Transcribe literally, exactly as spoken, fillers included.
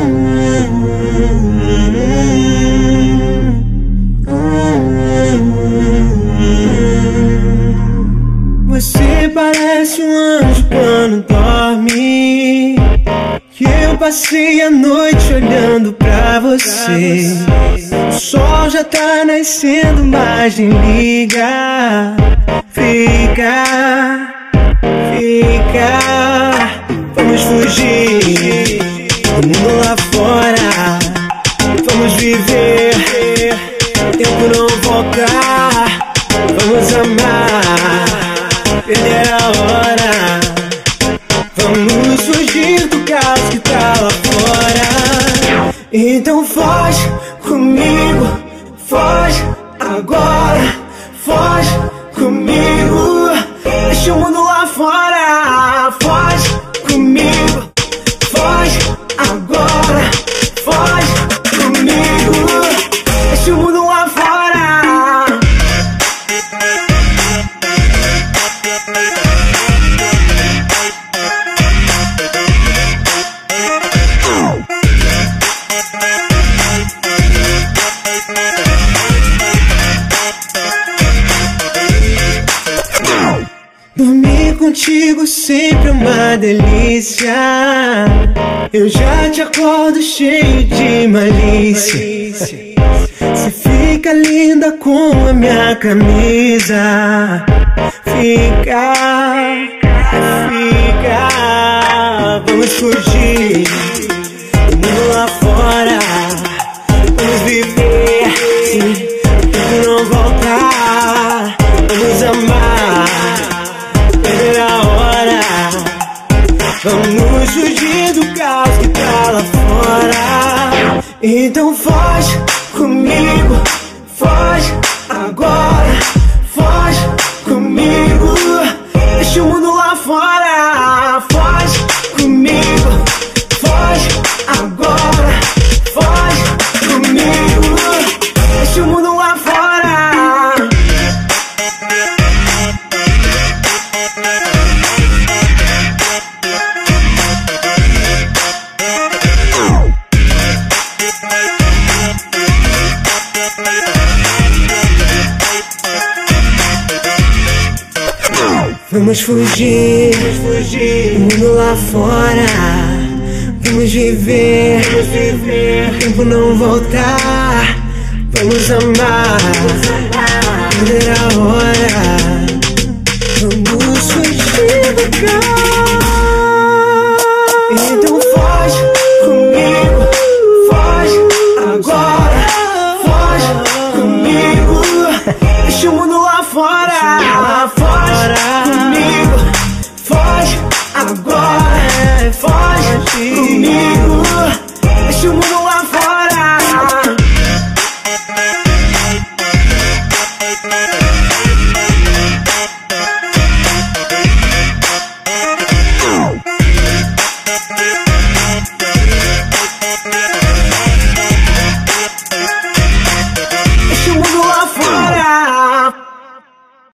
Você parece um anjo quando dorme, que eu passei a noite olhando pra você. O sol já tá nascendo, mas nem liga. Fica, fica. Vamos fugir do mundo lá fora. Vamos viver, o tempo não volta. Vamos amar, perder a hora. Vamos fugir do caos que tá lá fora. Então foge comigo, foge agora. Foge comigo, deixa o mundo lá fora. Foge comigo, foge agora. Foge comigo, deixa o mundo lá fora. Dormir contigo sempre é uma delícia. Eu já te acordo cheio de malícia. Você fica linda com a minha camisa. Fica, fica. Vamos fugir do mundo lá fora. Vamos viver, sim, o tempo não volta. Vamos amar, perder a hora. Vamos fugir do caos que tá lá fora. Então foge comigo, foge agora. Foge comigo, deixa o mundo lá fora. Foge comigo, foge agora. Foge comigo, deixa o mundo lá fora. Vamos fugir, vamos fugir do mundo lá fora. Vamos viver, vamos viver, o tempo não voltar. Vamos amar, perder a hora. Vamos fugir do caos. Então foge comigo, foge agora. Foge comigo, deixa o mundo lá fora. Foge comigo, foge agora. Foge comigo, deixa o mundo lá fora. Oh.